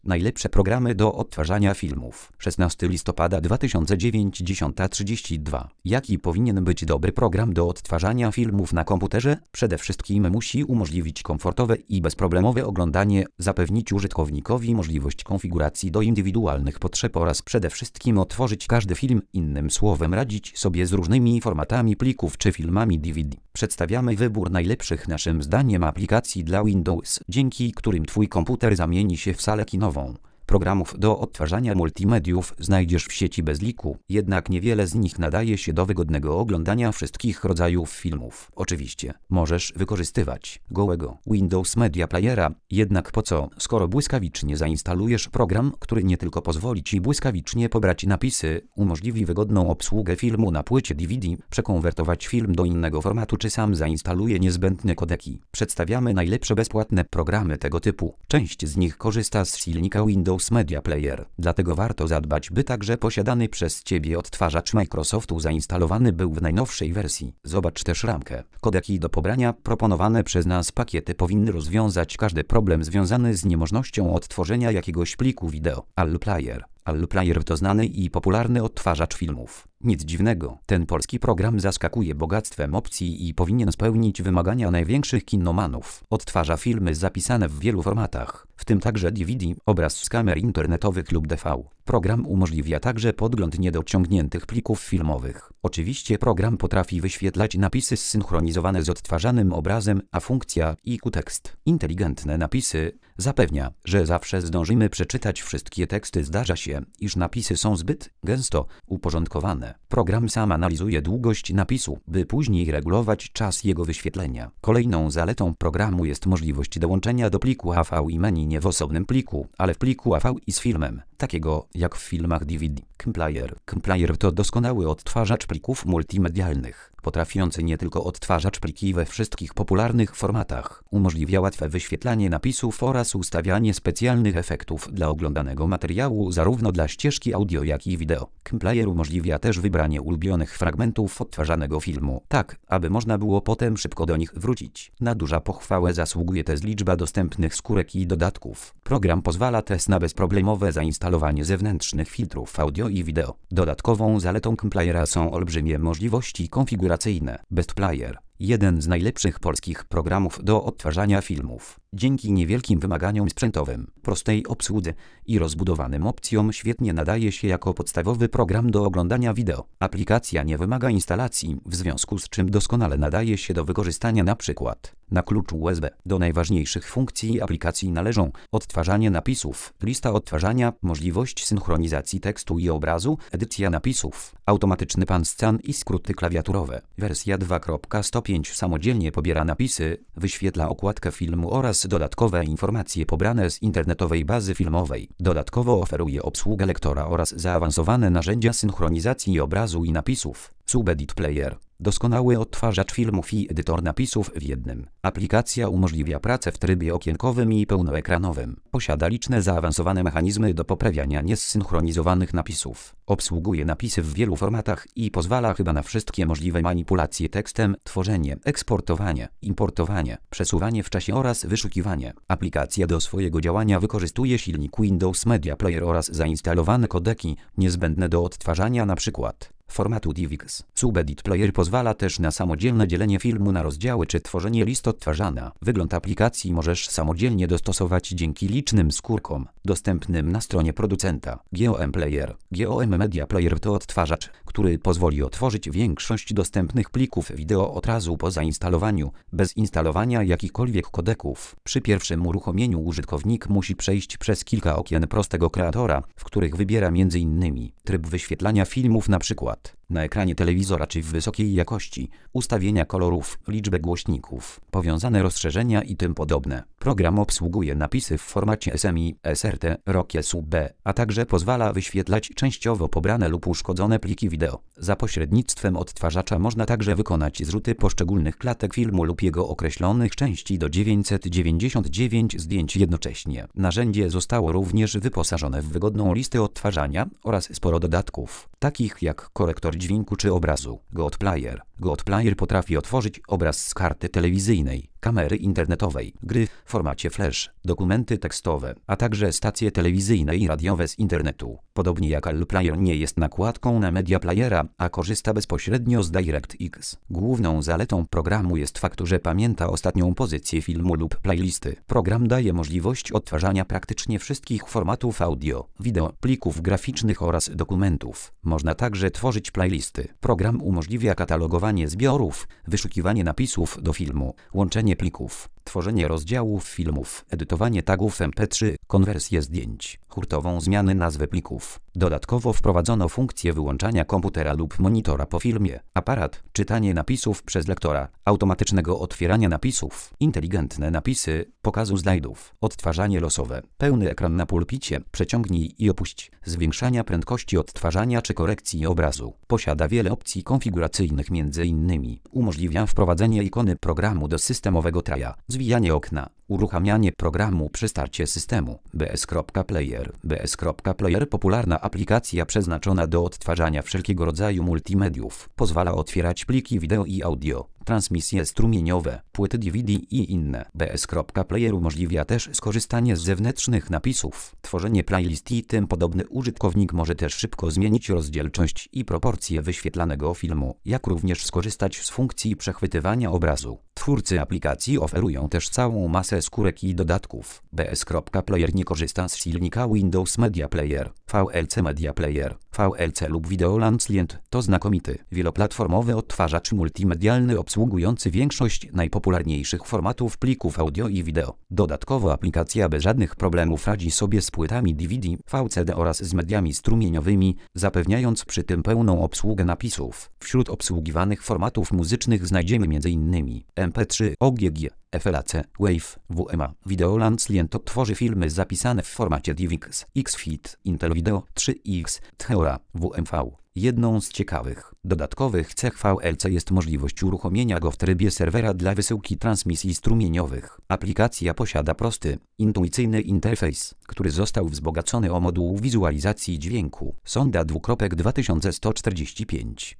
Najlepsze programy do odtwarzania filmów. 16 listopada 2009, 10:32. Jaki powinien być dobry program do odtwarzania filmów na komputerze? Przede wszystkim musi umożliwić komfortowe i bezproblemowe oglądanie, zapewnić użytkownikowi możliwość konfiguracji do indywidualnych potrzeb oraz przede wszystkim otworzyć każdy film, innym słowem radzić sobie z różnymi formatami plików czy filmami DVD. Przedstawiamy wybór najlepszych naszym zdaniem aplikacji dla Windows, dzięki którym Twój komputer zamieni się w salę kinową. Programów do odtwarzania multimediów znajdziesz w sieci bez liku, jednak niewiele z nich nadaje się do wygodnego oglądania wszystkich rodzajów filmów. Oczywiście, możesz wykorzystywać gołego Windows Media Playera, jednak po co, skoro błyskawicznie zainstalujesz program, który nie tylko pozwoli Ci błyskawicznie pobrać napisy, umożliwi wygodną obsługę filmu na płycie DVD, przekonwertować film do innego formatu czy sam zainstaluje niezbędne kodeki. Przedstawiamy najlepsze bezpłatne programy tego typu. Część z nich korzysta z silnika Windows Media Player, dlatego warto zadbać, by także posiadany przez Ciebie odtwarzacz Microsoftu zainstalowany był w najnowszej wersji. Zobacz też ramkę. Kodeki do pobrania. Proponowane przez nas pakiety powinny rozwiązać każdy problem związany z niemożnością odtworzenia jakiegoś pliku wideo. AllPlayer. AllPlayer to znany i popularny odtwarzacz filmów. Nic dziwnego, ten polski program zaskakuje bogactwem opcji i powinien spełnić wymagania największych kinomanów. Odtwarza filmy zapisane w wielu formatach, w tym także DVD, obraz z kamer internetowych lub DV. Program umożliwia także podgląd niedociągniętych plików filmowych. Oczywiście program potrafi wyświetlać napisy zsynchronizowane z odtwarzanym obrazem, a funkcja IQ Tekst, inteligentne napisy, zapewnia, że zawsze zdążymy przeczytać wszystkie teksty. Zdarza się, iż napisy są zbyt gęsto uporządkowane. Program sam analizuje długość napisu, by później regulować czas jego wyświetlenia. Kolejną zaletą programu jest możliwość dołączenia do pliku AV i menu nie w osobnym pliku, ale w pliku AV i z filmem, takiego jak w filmach DVD. AllPlayer. AllPlayer to doskonały odtwarzacz plików multimedialnych, potrafiący nie tylko odtwarzać pliki we wszystkich popularnych formatach, umożliwia łatwe wyświetlanie napisów oraz ustawianie specjalnych efektów dla oglądanego materiału zarówno dla ścieżki audio, jak i wideo. AllPlayer umożliwia też wybranie ulubionych fragmentów odtwarzanego filmu, tak aby można było potem szybko do nich wrócić. Na duża pochwałę zasługuje też liczba dostępnych skórek i dodatków. Program pozwala też na bezproblemowe zainstalowanie zewnętrznych filtrów audio i wideo. Dodatkową zaletą AllPlayera są olbrzymie możliwości konfiguracyjne. BestPlayer. Jeden z najlepszych polskich programów do odtwarzania filmów. Dzięki niewielkim wymaganiom sprzętowym, prostej obsłudze i rozbudowanym opcjom świetnie nadaje się jako podstawowy program do oglądania wideo. Aplikacja nie wymaga instalacji, w związku z czym doskonale nadaje się do wykorzystania np. na kluczu USB. Do najważniejszych funkcji aplikacji należą odtwarzanie napisów, lista odtwarzania, możliwość synchronizacji tekstu i obrazu, edycja napisów, automatyczny pan scan i skróty klawiaturowe. Wersja 2.105 samodzielnie pobiera napisy, wyświetla okładkę filmu oraz dodatkowe informacje pobrane z internetowej bazy filmowej. Dodatkowo oferuje obsługę lektora oraz zaawansowane narzędzia synchronizacji obrazu i napisów. SubEdit Player. Doskonały odtwarzacz filmów i edytor napisów w jednym. Aplikacja umożliwia pracę w trybie okienkowym i pełnoekranowym. Posiada liczne zaawansowane mechanizmy do poprawiania niesynchronizowanych napisów. Obsługuje napisy w wielu formatach i pozwala chyba na wszystkie możliwe manipulacje tekstem, tworzenie, eksportowanie, importowanie, przesuwanie w czasie oraz wyszukiwanie. Aplikacja do swojego działania wykorzystuje silnik Windows Media Player oraz zainstalowane kodeki niezbędne do odtwarzania np. formatu DivX. SubEdit Player pozwala też na samodzielne dzielenie filmu na rozdziały czy tworzenie list odtwarzania. Wygląd aplikacji możesz samodzielnie dostosować dzięki licznym skórkom dostępnym na stronie producenta. GOM Player. GOM Media Player to odtwarzacz, który pozwoli otworzyć większość dostępnych plików wideo od razu po zainstalowaniu, bez instalowania jakichkolwiek kodeków. Przy pierwszym uruchomieniu użytkownik musi przejść przez kilka okien prostego kreatora, w których wybiera m.in. tryb wyświetlania filmów np. na ekranie telewizora czy w wysokiej jakości, ustawienia kolorów, liczbę głośników, powiązane rozszerzenia i tym podobne. Program obsługuje napisy w formacie SMI, SRT, ROG-SUB, a także pozwala wyświetlać częściowo pobrane lub uszkodzone pliki wideo. Za pośrednictwem odtwarzacza można także wykonać zrzuty poszczególnych klatek filmu lub jego określonych części do 999 zdjęć jednocześnie. Narzędzie zostało również wyposażone w wygodną listę odtwarzania oraz sporo dodatków, takich jak korektor dźwięku czy obrazu. GoodPlayer. GoodPlayer potrafi otworzyć obraz z karty telewizyjnej, kamery internetowej, gry w formacie flash, dokumenty tekstowe, a także stacje telewizyjne i radiowe z internetu. Podobnie jak Allplayer nie jest nakładką na Media Playera, a korzysta bezpośrednio z DirectX. Główną zaletą programu jest fakt, że pamięta ostatnią pozycję filmu lub playlisty. Program daje możliwość odtwarzania praktycznie wszystkich formatów audio, wideo, plików graficznych oraz dokumentów. Można także tworzyć playlisty. Program umożliwia katalogowanie zbiorów, wyszukiwanie napisów do filmu, łączenie plików, tworzenie rozdziałów filmów, edytowanie tagów MP3, konwersję zdjęć, hurtową zmianę nazwy plików. Dodatkowo wprowadzono funkcję wyłączania komputera lub monitora po filmie, aparat, czytanie napisów przez lektora, automatycznego otwierania napisów, inteligentne napisy, pokazu slajdów, odtwarzanie losowe, pełny ekran na pulpicie, przeciągnij i opuść, zwiększania prędkości odtwarzania czy korekcji obrazu. Posiada wiele opcji konfiguracyjnych, m.in. umożliwia wprowadzenie ikony programu do systemowego traja, zwijanie okna, uruchamianie programu przy starcie systemu. BS.Player. BS.Player, popularna aplikacja przeznaczona do odtwarzania wszelkiego rodzaju multimediów. Pozwala otwierać pliki wideo i audio, transmisje strumieniowe, płyty DVD i inne. BS.Player umożliwia też skorzystanie z zewnętrznych napisów, tworzenie playlist i tym podobny. Użytkownik może też szybko zmienić rozdzielczość i proporcje wyświetlanego filmu, jak również skorzystać z funkcji przechwytywania obrazu. Twórcy aplikacji oferują też całą masę skórek i dodatków. BS.Player nie korzysta z silnika Windows Media Player, VLC Media Player, VLC lub Video Launcher to znakomity, wieloplatformowy odtwarzacz multimedialny obsługujący większość najpopularniejszych formatów plików audio i wideo. Dodatkowo aplikacja bez żadnych problemów radzi sobie z płytami DVD, VCD oraz z mediami strumieniowymi, zapewniając przy tym pełną obsługę napisów. Wśród obsługiwanych formatów muzycznych znajdziemy m.in. MP3, OGG, FLAC, WAV, WMA. Video Launcher tworzy filmy zapisane w formacie DivX, XFIT, Intel Video 3X, Theora, WMV. Jedną z ciekawych, dodatkowych cech VLC jest możliwość uruchomienia go w trybie serwera dla wysyłki transmisji strumieniowych. Aplikacja posiada prosty, intuicyjny interfejs, który został wzbogacony o moduł wizualizacji dźwięku Sonda 2145.